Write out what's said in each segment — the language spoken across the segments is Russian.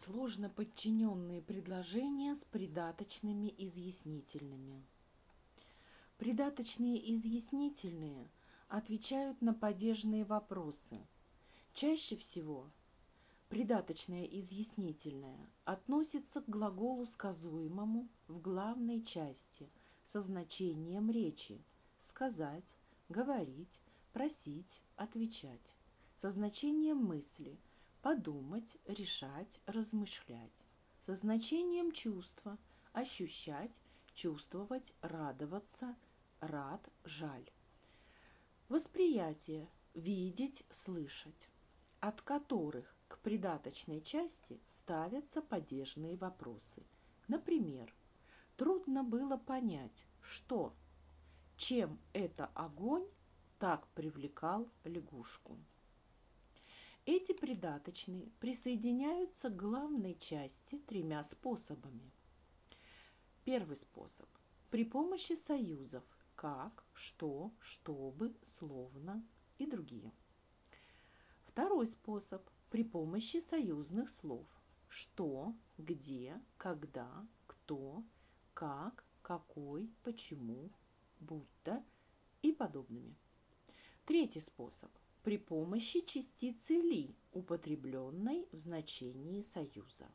Сложно подчиненные предложения с придаточными изъяснительными. Придаточные изъяснительные отвечают на падежные вопросы. Чаще всего придаточное изъяснительное относится к глаголу сказуемому в главной части со значением речи сказать, говорить, просить, отвечать, со значением мысли подумать, решать, размышлять, со значением чувства ощущать, чувствовать, радоваться, рад, жаль. Восприятие видеть, слышать, от которых к придаточной части ставятся падежные вопросы. Например, трудно было понять, что, чем это огонь так привлекал лягушку. Эти придаточные присоединяются к главной части тремя способами. Первый способ – при помощи союзов «как», «что», «чтобы», «словно» и другие. Второй способ – при помощи союзных слов «что», «где», «когда», «кто», «как», «какой», «почему», «будто» и подобными. Третий способ – при помощи частицы «ли», употребленной в значении союза.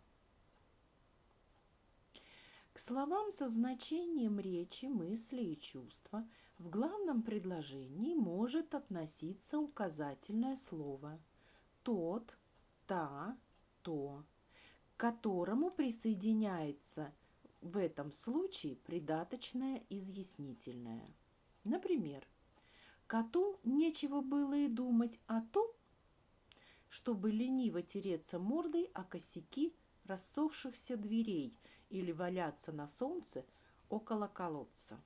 К словам со значением речи, мысли и чувства в главном предложении может относиться указательное слово «тот», «та», «то», к которому присоединяется в этом случае придаточное изъяснительное. Например, коту нечего было и думать о том, чтобы лениво тереться мордой о косяки рассохшихся дверей или валяться на солнце около колодца.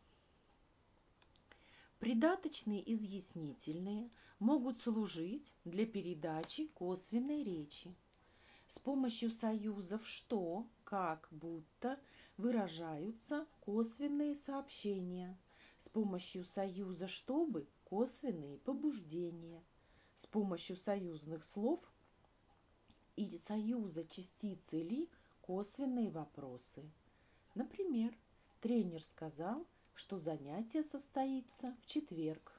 Придаточные изъяснительные могут служить для передачи косвенной речи. С помощью союзов «что», «как», «будто» выражаются косвенные сообщения. С помощью союза «чтобы» – косвенные побуждения. С помощью союзных слов и союза частицы «ли» – косвенные вопросы. Например, тренер сказал, что занятие состоится в четверг.